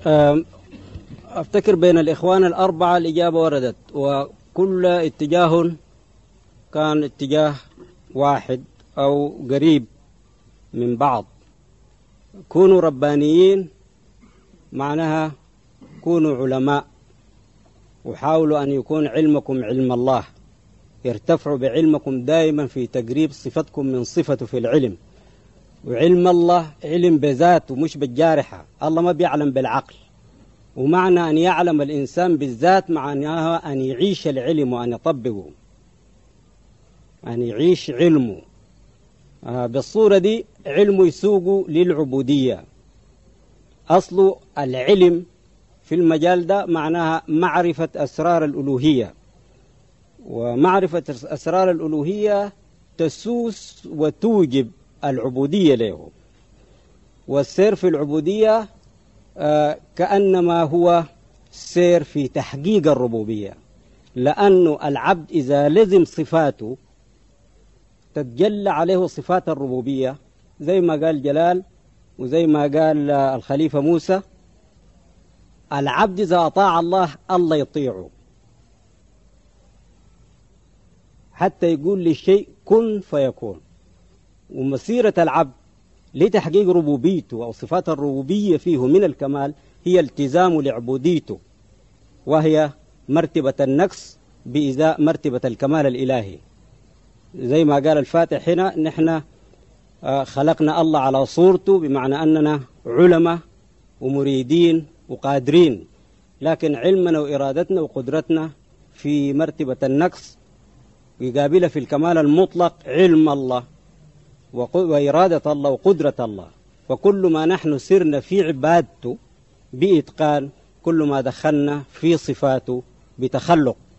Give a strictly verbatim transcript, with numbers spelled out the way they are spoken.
أفتكر بين الإخوان الأربعة الإجابة وردت، وكل اتجاه كان اتجاه واحد أو قريب من بعض. كونوا ربانيين معناها كونوا علماء، وحاولوا أن يكون علمكم علم الله، يرتفعوا بعلمكم دائما في تقريب صفتكم من صفته في العلم. وعلم الله علم بذاته مش بالجارحة، الله ما بيعلم بالعقل. ومعنى أن يعلم الإنسان بالذات معناها أن يعيش العلم وأن يطبقه، أن يعيش علمه. آه بالصورة دي علمه يسوق للعبودية. أصل العلم في المجال ده معناها معرفة أسرار الألوهية، ومعرفة أسرار الألوهية تسوس وتوجب العبودية له. والسير في العبودية آه كأنما هو سير في تحقيق الربوبية، لأن العبد إذا لزم صفاته تتجلى عليه صفات الربوبية، زي ما قال جلال وزي ما قال الخليفة موسى: العبد إذا أطاع الله الله يطيعه، حتى يقول للشيء كن فيكون. ومسيرة العبد لتحقيق ربوبيته أو صفات الربوبية فيه من الكمال هي التزام لعبوديته، وهي مرتبة النقص بإزاء مرتبة الكمال الإلهي. زي ما قال الفاتح هنا: نحن خلقنا الله على صورته، بمعنى أننا علماء ومريدين وقادرين، لكن علمنا وإرادتنا وقدرتنا في مرتبة النقص، يقابلها في الكمال المطلق علم الله وإرادة الله وقدرة الله. وكل ما نحن سرنا في عبادته بإتقان، كل ما دخلنا في صفاته بتخلق.